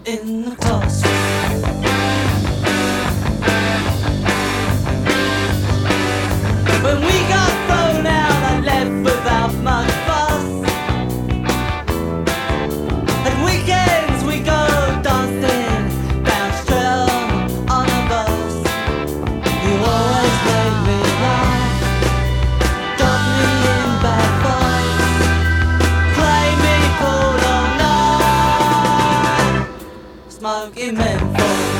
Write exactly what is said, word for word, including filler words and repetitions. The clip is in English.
in the classroom. When we got thrown out, I left without much fuss. At weekends we go dancing down Streatham on a bus. You always made me laugh, got me in bad fights, play me cool all night, smoking menthol.